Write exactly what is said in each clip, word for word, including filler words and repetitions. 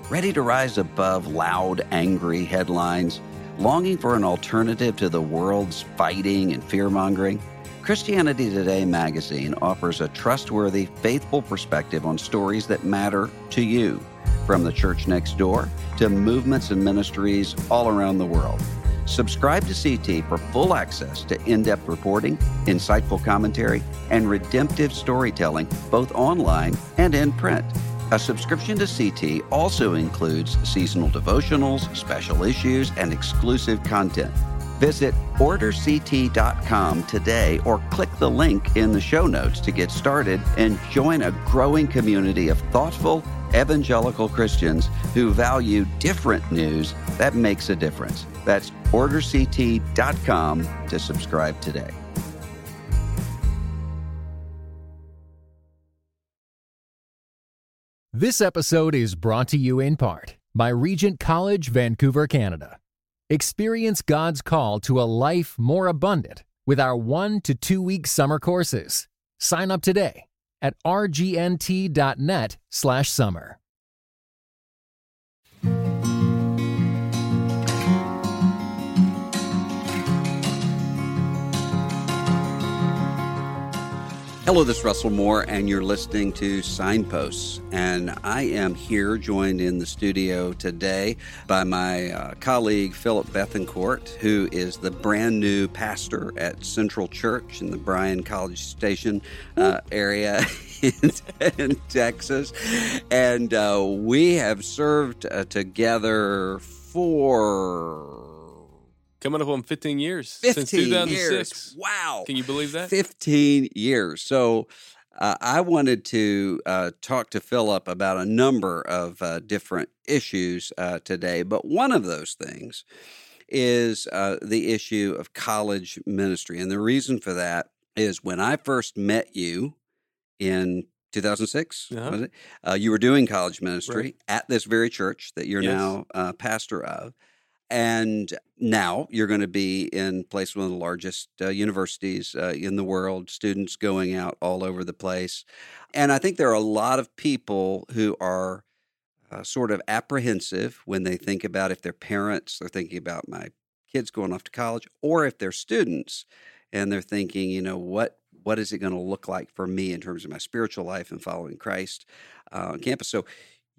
Ready to rise above loud, angry headlines? Longing for an alternative to the world's fighting and fear-mongering? Christianity Today magazine offers a trustworthy, faithful perspective on stories that matter to you, from the church next door to movements and ministries all around the world. Subscribe to C T for full access to in-depth reporting, insightful commentary, and redemptive storytelling, both online and in print. A subscription to C T also includes seasonal devotionals, special issues, and exclusive content. Visit order c t dot com today or click the link in the show notes to get started and join a growing community of thoughtful, evangelical Christians who value different news that makes a difference. That's order c t dot com to subscribe today. This episode is brought to you in part by Regent College, Vancouver, Canada. Experience God's call to a life more abundant with our one to two week summer courses. Sign up today at r g n t dot net slash summer. Hello, this is Russell Moore, and you're listening to Signposts. And I am here joined in the studio today by my uh, colleague, Philip Bethencourt, who is the brand new pastor at Central Church in the Bryan College Station uh, area in, in Texas. And uh, we have served uh, together for... Coming up on fifteen years fifteen since two thousand six. Years. Wow. Can you believe that? fifteen years. So uh, I wanted to uh, talk to Philip about a number of uh, different issues uh, today. But one of those things is uh, the issue of college ministry. And the reason for that is when I first met you in two thousand six, uh-huh. was it? Uh, you were doing college ministry right. at this very church that you're yes. now uh, pastor of. And now you're going to be in place one of the largest uh, universities uh, in the world, students going out all over the place. And I think there are a lot of people who are uh, sort of apprehensive when they think about if they're parents, they're thinking about my kids going off to college, or if they're students and they're thinking, you know, what what is it going to look like for me in terms of my spiritual life and following Christ uh, on campus. So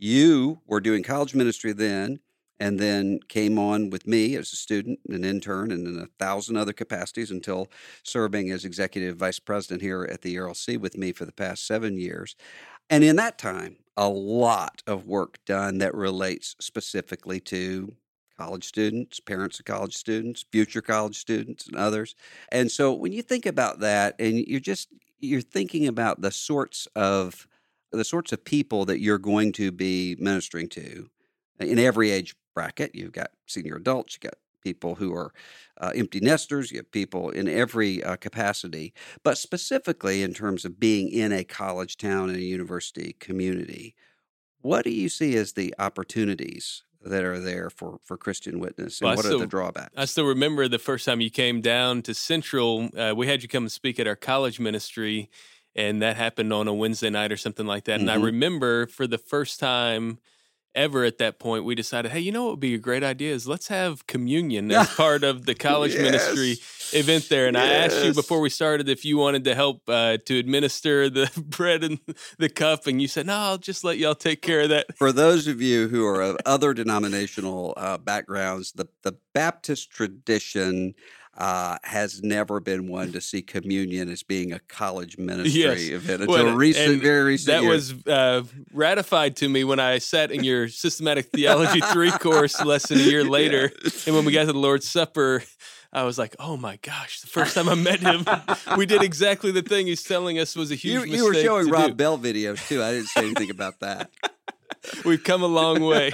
you were doing college ministry then, and then came on with me as a student, an intern, and in a thousand other capacities until serving as executive vice president here at the E R L C with me for the past seven years. And in that time, a lot of work done that relates specifically to college students, parents of college students, future college students, and others. And so when you think about that, and you're just you're thinking about the sorts of the sorts of people that you're going to be ministering to in every age bracket. You've got senior adults, you've got people who are uh, empty nesters, you have people in every uh, capacity, but specifically in terms of being in a college town and a university community, what do you see as the opportunities that are there for, for Christian witness, and well, what still, are the drawbacks? I still remember the first time you came down to Central, uh, we had you come and speak at our college ministry, and that happened on a Wednesday night or something like that, mm-hmm. and I remember for the first time ever at that point, we decided, hey, you know what would be a great idea is let's have communion as part of the college yes. ministry event there. And yes. I asked you before we started if you wanted to help uh, to administer the bread and the cup, and you said, no, I'll just let y'all take care of that. For those of you who are of other denominational uh, backgrounds, the, the Baptist tradition Uh, has never been one to see communion as being a college ministry yes. event until well, recent, very recent That years. was uh, ratified to me when I sat in your Systematic Theology three course less than a year later. Yes. And when we got to the Lord's Supper, I was like, oh my gosh, the first time I met him, we did exactly the thing he's telling us was a huge you, mistake. You were showing to Rob do. Bell videos too. I didn't say anything about that. We've come a long way.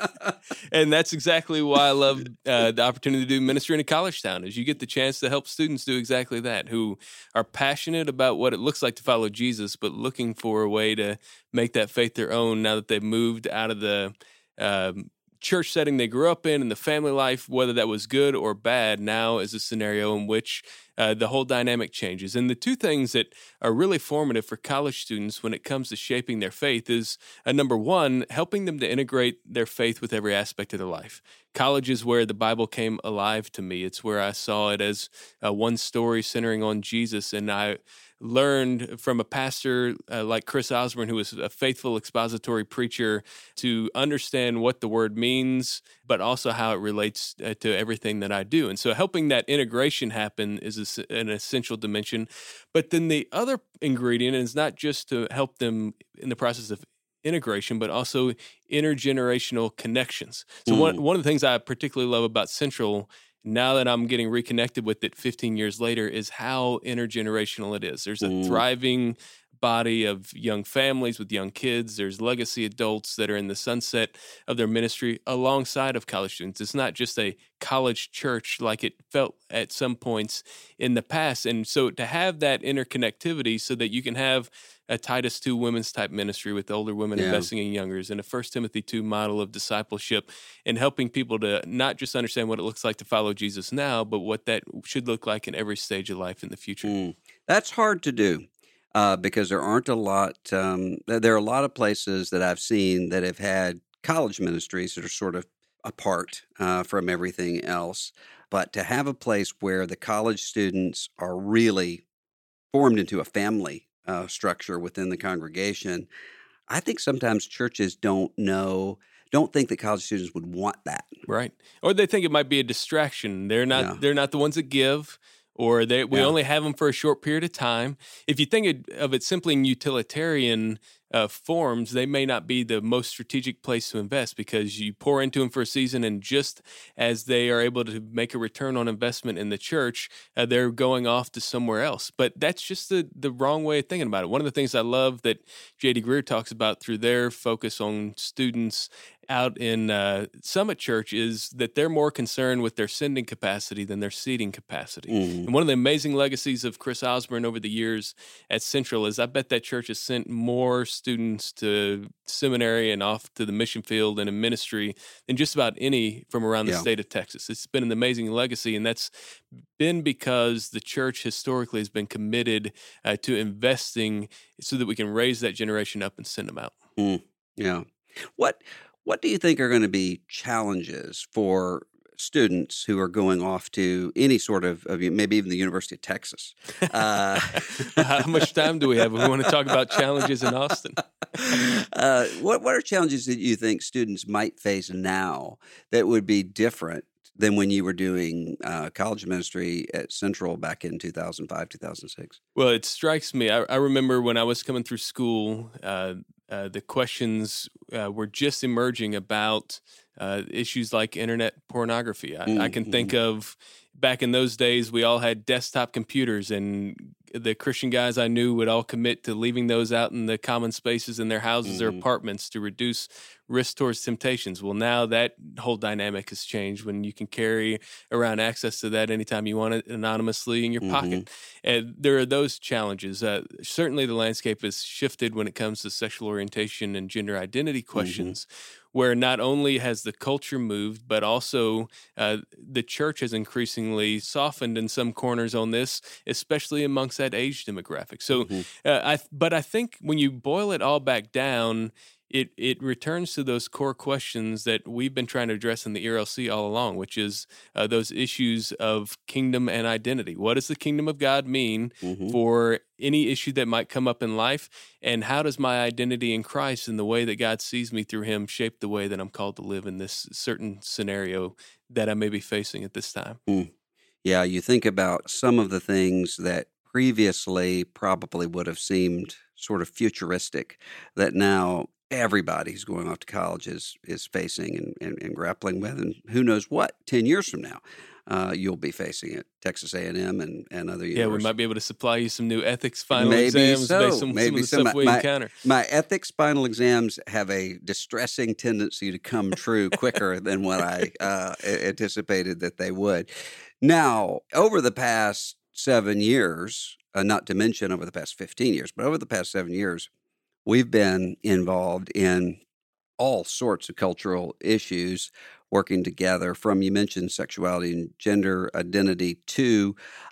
And that's exactly why I love uh, the opportunity to do ministry in a college town, is you get the chance to help students do exactly that, who are passionate about what it looks like to follow Jesus, but looking for a way to make that faith their own now that they've moved out of the um, church setting they grew up in and the family life, whether that was good or bad, now is a scenario in which uh, the whole dynamic changes. And the two things that are really formative for college students when it comes to shaping their faith is, uh, number one, helping them to integrate their faith with every aspect of their life. College is where the Bible came alive to me. It's where I saw it as uh, one story centering on Jesus, and I learned from a pastor uh, like Chris Osborne, who was a faithful expository preacher, to understand what the word means, but also how it relates uh, to everything that I do. And so helping that integration happen is a, an essential dimension. But then the other ingredient is not just to help them in the process of integration, but also intergenerational connections. So mm. one, one of the things I particularly love about Central, now that I'm getting reconnected with it fifteen years later, is how intergenerational it is. There's a mm. thriving body of young families with young kids. There's legacy adults that are in the sunset of their ministry alongside of college students. It's not just a college church like it felt at some points in the past. And so to have that interconnectivity so that you can have a Titus two women's type ministry with older women yeah. investing in youngers, and a First Timothy two model of discipleship, and helping people to not just understand what it looks like to follow Jesus now, but what that should look like in every stage of life in the future. Mm. That's hard to do. Uh, because there aren't a lot, um, there are a lot of places that I've seen that have had college ministries that are sort of apart uh, from everything else. But to have a place where the college students are really formed into a family uh, structure within the congregation, I think sometimes churches don't know, don't think that college students would want that. Right. Or they think it might be a distraction. They're not, yeah. they're not the ones that give. Or they, we yeah. only have them for a short period of time. If you think of it simply in utilitarian uh, forms, they may not be the most strategic place to invest, because you pour into them for a season, and just as they are able to make a return on investment in the church, uh, they're going off to somewhere else. But that's just the, the wrong way of thinking about it. One of the things I love that J D Greear talks about through their focus on students out in uh, Summit Church is that they're more concerned with their sending capacity than their seating capacity. Mm. And one of the amazing legacies of Chris Osborne over the years at Central is I bet that church has sent more students to seminary and off to the mission field and in ministry than just about any from around the yeah. state of Texas. It's been an amazing legacy, and that's been because the church historically has been committed uh, to investing so that we can raise that generation up and send them out. Mm. Yeah. What... What do you think are going to be challenges for students who are going off to any sort of, maybe even the University of Texas? Uh, How much time do we have? We want to talk about challenges in Austin. uh, what What are challenges that you think students might face now that would be different than when you were doing uh, college ministry at Central back in two thousand five, two thousand six? Well, it strikes me. I, I remember when I was coming through school, uh, uh, the questions uh, were just emerging about uh, issues like internet pornography. I, mm-hmm. I can think of back in those days, we all had desktop computers, and the Christian guys I knew would all commit to leaving those out in the common spaces in their houses mm-hmm. or apartments to reduce risk towards temptations. Well, now that whole dynamic has changed when you can carry around access to that anytime you want it anonymously in your mm-hmm. pocket. And there are those challenges. Uh, certainly the landscape has shifted when it comes to sexual orientation and gender identity questions, mm-hmm. where not only has the culture moved, but also uh, the church has increasingly softened in some corners on this, especially amongst that age demographic. So, mm-hmm. uh, I but I think when you boil it all back down, it it returns to those core questions that we've been trying to address in the E R L C all along, which is uh, those issues of kingdom and identity. What does the kingdom of God mean mm-hmm. for any issue that might come up in life? And how does my identity in Christ and the way that God sees me through him shape the way that I'm called to live in this certain scenario that I may be facing at this time? Mm. Yeah, you think about some of the things that previously probably would have seemed sort of futuristic that now everybody who's going off to college is, is facing and, and, and grappling with, and who knows what, ten years from now, uh, you'll be facing it, Texas A and M and, and other universities. Yeah, we might be able to supply you some new ethics final Maybe exams so. based on Maybe some of the so. stuff my, we my, encounter. My ethics final exams have a distressing tendency to come true quicker than what I uh, anticipated that they would. Now, over the past seven years, uh, not to mention over the past fifteen years, but over the past seven years, we've been involved in all sorts of cultural issues working together, from, you mentioned sexuality and gender identity, to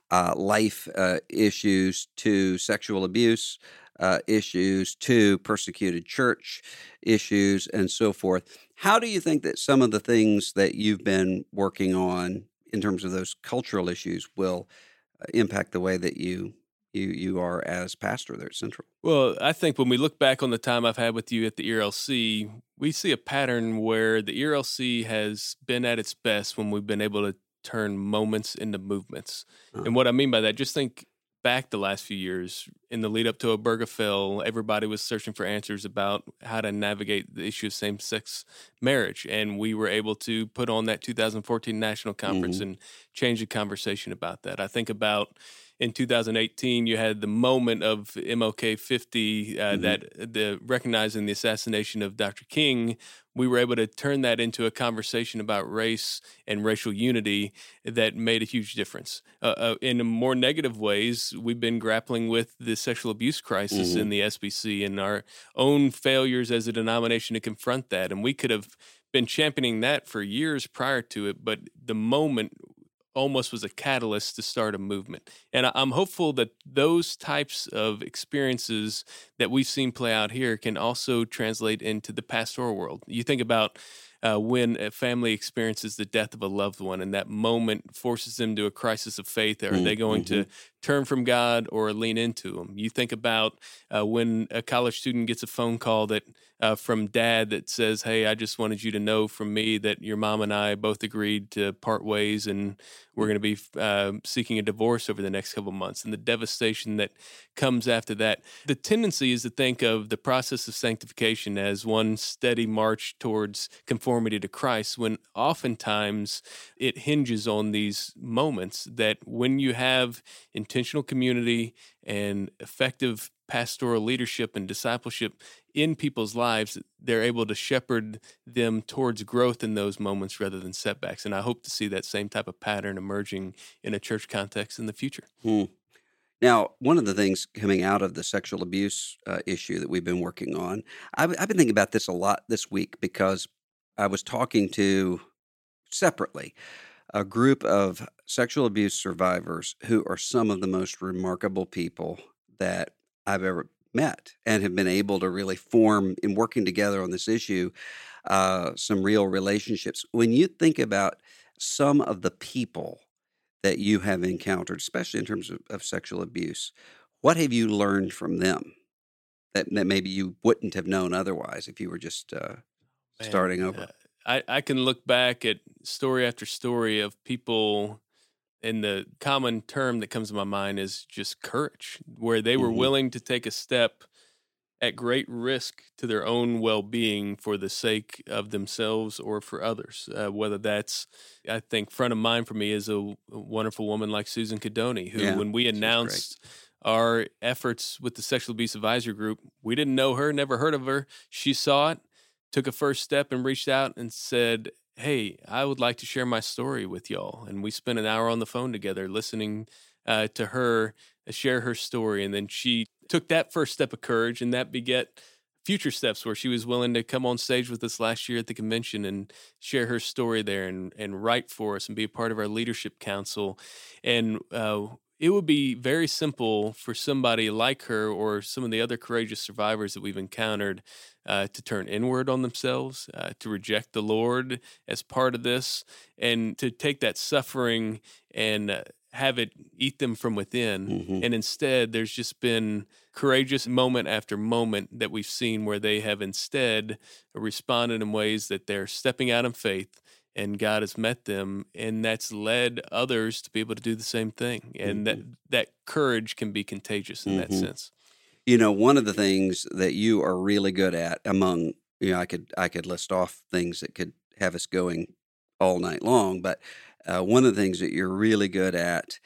uh, life uh, issues to sexual abuse uh, issues to persecuted church issues and so forth. How do you think that some of the things that you've been working on in terms of those cultural issues will uh, impact the way that you you you are as pastor there at Central? Well, I think when we look back on the time I've had with you at the E R L C, we see a pattern where the E R L C has been at its best when we've been able to turn moments into movements. Uh, And what I mean by that, just think back the last few years in the lead up to Obergefell, everybody was searching for answers about how to navigate the issue of same-sex marriage. And we were able to put on that two thousand fourteen national conference mhm, and change the conversation about that. I think about in two thousand eighteen, you had the moment of M L K fifty uh, mhm, that the recognizing the assassination of Doctor King. We were able to turn that into a conversation about race and racial unity that made a huge difference. Uh, uh, in more negative ways, we've been grappling with the sexual abuse crisis mhm, in the S B C and our own failures as a denomination to confront that. And we could have been championing that for years prior to it, but the moment almost was a catalyst to start a movement. And I- I'm hopeful that those types of experiences that we've seen play out here can also translate into the pastoral world. You think about uh, when a family experiences the death of a loved one and that moment forces them to a crisis of faith. Are they going mhm, to turn from God or lean into Him? You think about uh, when a college student gets a phone call that uh, from dad that says, "Hey, I just wanted you to know from me that your mom and I both agreed to part ways and we're going to be uh, seeking a divorce over the next couple of months," and the devastation that comes after that. The tendency is to think of the process of sanctification as one steady march towards conformity to Christ, when oftentimes it hinges on these moments that when you have intentional community and effective pastoral leadership and discipleship in people's lives, they're able to shepherd them towards growth in those moments rather than setbacks. And I hope to see that same type of pattern emerging in a church context in the future. hmm. Now, one of the things coming out of the sexual abuse uh, issue that we've been working on, I've, I've been thinking about this a lot this week because I was talking to separately a group of sexual abuse survivors who are some of the most remarkable people that I've ever met and have been able to really form in working together on this issue uh, some real relationships. When you think about some of the people that you have encountered, especially in terms of, of sexual abuse, what have you learned from them that, that maybe you wouldn't have known otherwise if you were just uh, Man, starting uh, over? I, I can look back at story after story of people, and the common term that comes to my mind is just courage, where they were Hmm. willing to take a step at great risk to their own well-being for the sake of themselves or for others. Uh, whether that's, I think, front of mind for me is a, a wonderful woman like Susan Cadoni, who, Yeah, when we she's great. announced our efforts with the Sexual Abuse Advisory Group, we didn't know her, never heard of her. She saw it, took a first step, and reached out and said, "Hey, I would like to share my story with y'all." And we spent an hour on the phone together listening uh, to her uh, share her story. And then she took that first step of courage, and that beget future steps where she was willing to come on stage with us last year at the convention and share her story there and, and write for us and be a part of our leadership council. And uh, it would be very simple for somebody like her or some of the other courageous survivors that we've encountered uh, to turn inward on themselves, uh, to reject the Lord as part of this, and to take that suffering and uh, have it eat them from within. Hmm. And instead, there's just been courageous moment after moment that we've seen where they have instead responded in ways that they're stepping out in faith, and God has met them, and that's led others to be able to do the same thing. And that Hmm. that courage can be contagious in that Hmm. sense. You know, one of the things that you are really good at among, you know, I could I could list off things that could have us going all night long, but uh, one of the things that you're really good at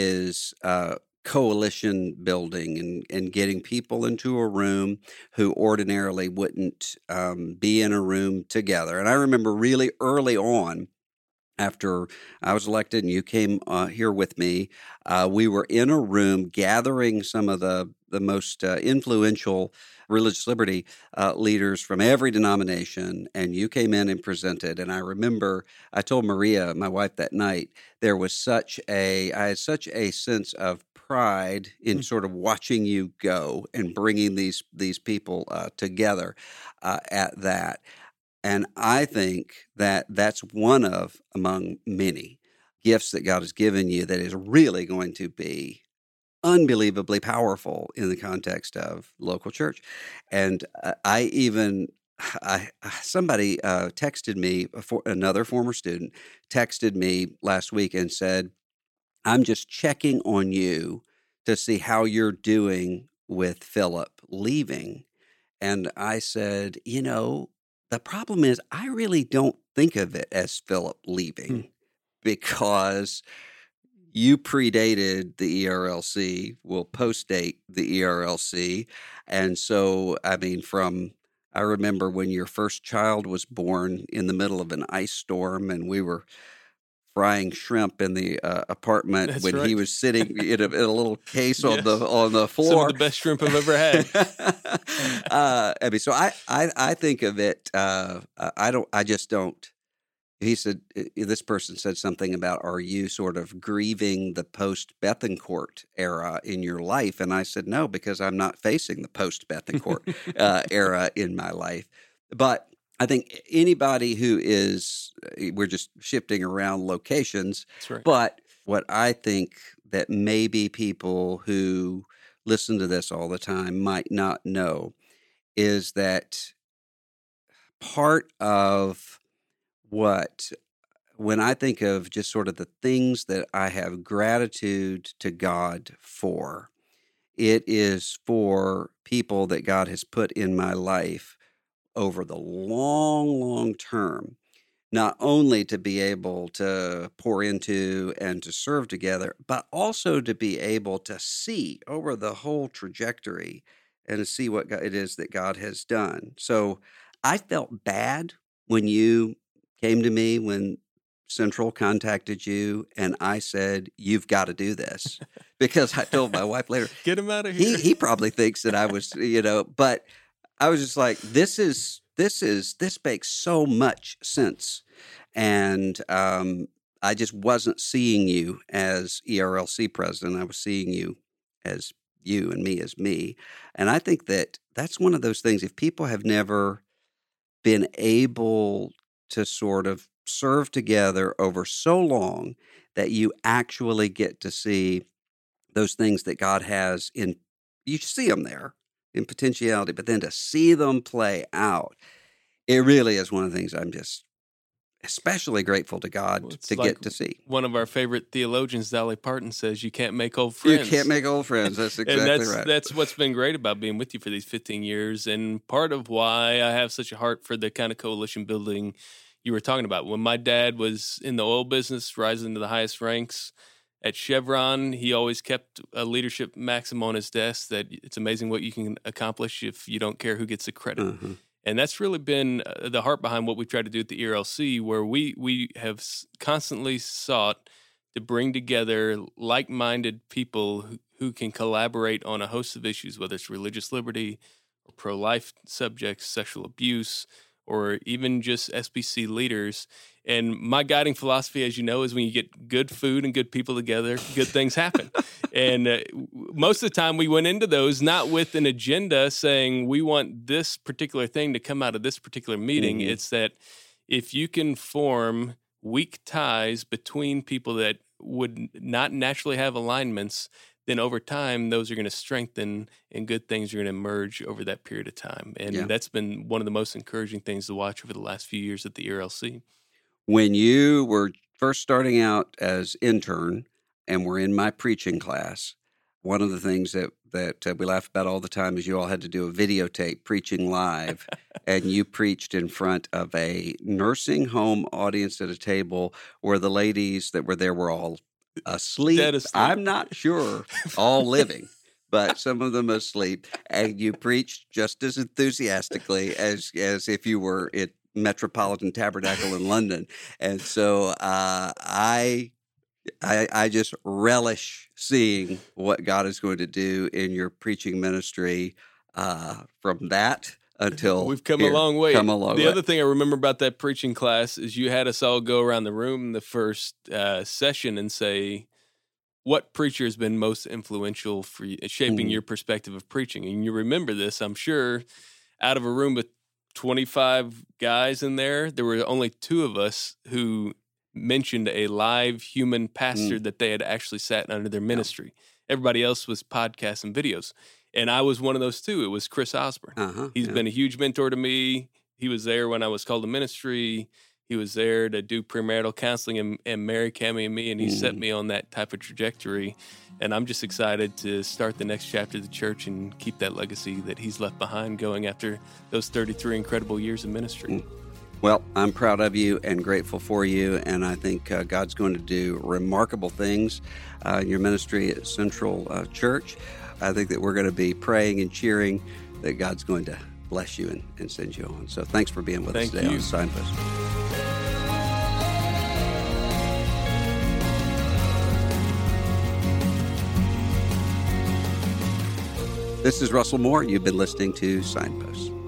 is uh, coalition building and, and getting people into a room who ordinarily wouldn't um, be in a room together. And I remember really early on, after I was elected and you came uh, here with me, uh, we were in a room gathering some of the the most uh, influential religious liberty uh, leaders from every denomination, and you came in and presented. And I remember I told Maria, my wife, that night, there was such a, I had such a sense of pride in sort of watching you go and bringing these these people uh, together uh, at that. And I think that that's one of, among many, gifts that God has given you that is really going to be unbelievably powerful in the context of local church. And uh, I even, I somebody uh, texted me, for another former student texted me last week and said, I'm just checking on you to see how you're doing with Philip leaving. And I said, you know, the problem is I really don't think of it as Philip leaving Hmm. because you predated the E R L C, will postdate the E R L C. And so, I mean, from, I remember when your first child was born in the middle of an ice storm and we were frying shrimp in the uh, apartment That's when right. he was sitting in a, in a little case on Yes. the on the floor. Some of the best shrimp I've ever had. uh, I mean, so I, I, I think of it. Uh, I don't. I just don't. He said, this person said something about, are you sort of grieving the post-Bethencourt era in your life? And I said, no, because I'm not facing the post-Bethencourt uh, era in my life. But I think anybody who is, we're just shifting around locations. That's right. But what I think that maybe people who listen to this all the time might not know is that part of what, when I think of just sort of the things that I have gratitude to God for, it is for people that God has put in my life over the long, long term, not only to be able to pour into and to serve together, but also to be able to see over the whole trajectory and to see what God, it is that God has done. So I felt bad when you came to me, when Central contacted you, and I said, you've got to do this. Because I told my wife later, Get him out of he here. he probably thinks that I was, you know, but I was just like, this is, this is, this makes so much sense. And um, I just wasn't seeing you as E R L C president. I was seeing you as you and me as me. And I think that that's one of those things, if people have never been able to sort of serve together over so long that you actually get to see those things that God has in, you see them there in potentiality, but then to see them play out, it really is one of the things I'm just especially grateful to God Well, it's to like get to see. one of our favorite theologians, Dolly Parton, says, you can't make old friends. You can't make old friends. That's exactly and that's, right. That's what's been great about being with you for these fifteen years, and part of why I have such a heart for the kind of coalition building you were talking about. When my dad was in the oil business, rising to the highest ranks at Chevron, he always kept a leadership maxim on his desk that it's amazing what you can accomplish if you don't care who gets the credit. Uh-huh. And that's really been the heart behind what we've tried to do at the E R L C, where we we have constantly sought to bring together like-minded people who, who can collaborate on a host of issues, whether it's religious liberty or pro-life subjects, sexual abuse, or even just S B C leaders. And my guiding philosophy, as you know, is when you get good food and good people together, good things happen. And uh, most of the time we went into those not with an agenda saying we want this particular thing to come out of this particular meeting. Mm-hmm. It's that if you can form weak ties between people that would not naturally have alignments, then over time, those are going to strengthen and good things are going to emerge over that period of time. And yeah. that's been one of the most encouraging things to watch over the last few years at the E R L C. When you were first starting out as intern and were in my preaching class, one of the things that, that uh, we laugh about all the time is you all had to do a videotape preaching live, and you preached in front of a nursing home audience at a table where the ladies that were there were all asleep. Dead asleep. I'm not sure all living, but some of them asleep. And you preached just as enthusiastically as as if you were at Metropolitan Tabernacle in London. And so uh, I, I I just relish seeing what God is going to do in your preaching ministry uh, from that until we've come here. a long way. Come a long the way. other thing I remember about that preaching class is you had us all go around the room in the first uh, session and say, what preacher has been most influential for you, shaping mm. your perspective of preaching? And you remember this, I'm sure, out of a room with twenty-five guys in there, there were only two of us who mentioned a live human pastor mm. that they had actually sat under their ministry. Yeah. Everybody else was podcasts and videos. And I was one of those two. It was Chris Osborne. Uh-huh, He's yeah. been a huge mentor to me. He was there when I was called to ministry. He was there to do premarital counseling and, and marry Cammie and me, and he mm. set me on that type of trajectory. And I'm just excited to start the next chapter of the church and keep that legacy that he's left behind going after those thirty-three incredible years of ministry. Mm. Well, I'm proud of you and grateful for you, and I think uh, God's going to do remarkable things uh, in your ministry at Central uh, Church. I think that we're going to be praying and cheering that God's going to bless you and, and send you on. So thanks for being with Thank us today you. on Signpost. This is Russell Moore. You've been listening to Signpost.